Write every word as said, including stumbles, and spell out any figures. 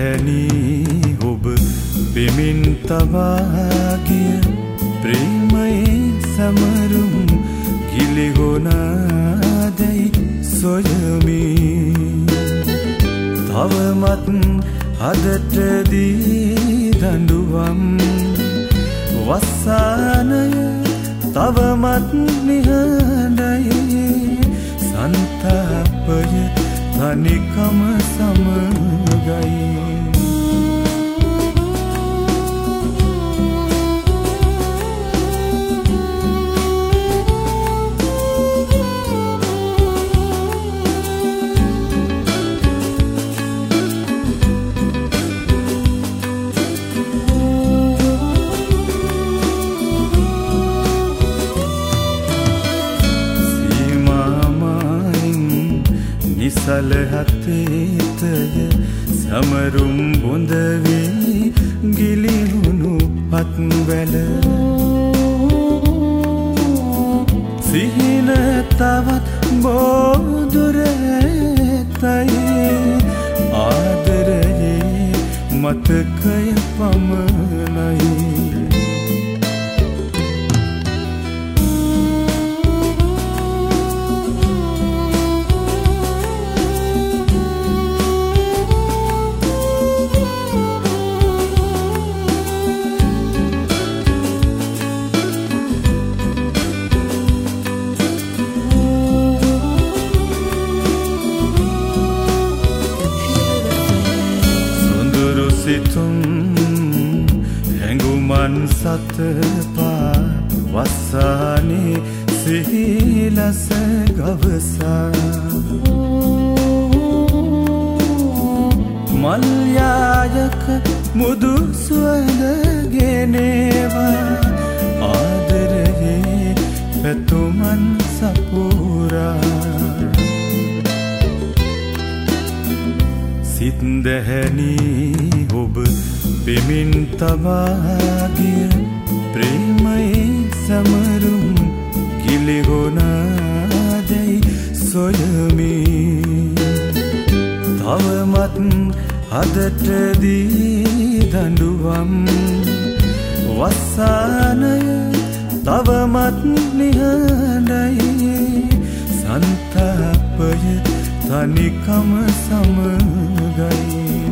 දැහැනි ඔබ බෙමින් තවාගිය ප්‍රේමයේ සමරුම් ගිලිහොනාදැයි සොයමි තවමත් අදට දී දඬුවම් වස්සානය තවමත් නිහඬයි සන්තාපය තනිකම සමගයි සලහතේතය සමරුම් බොඳවී ගිලිහුණු පත්වැල සිහින තවත් බෝදුරතයි ආදරයේ මතකය පමණයි සිතුම් හැඟුමන් සතපා වස්සානේ සිහිලස ගවසා මල්යායක මුදු සුවඳ ගෙනේවා ආදරයේ පැතුමන් සපුරා සිත් දැහැනි ඔබ බෙමින් තවාගිය ප්‍රේමයේ සමරුම් ගිලිහොනාදැයි සොයමි තවමත් අදට දී දඬුවම් වස්සානය තවමත් නිහඬයි සන්තාපය තනිකම සමගයි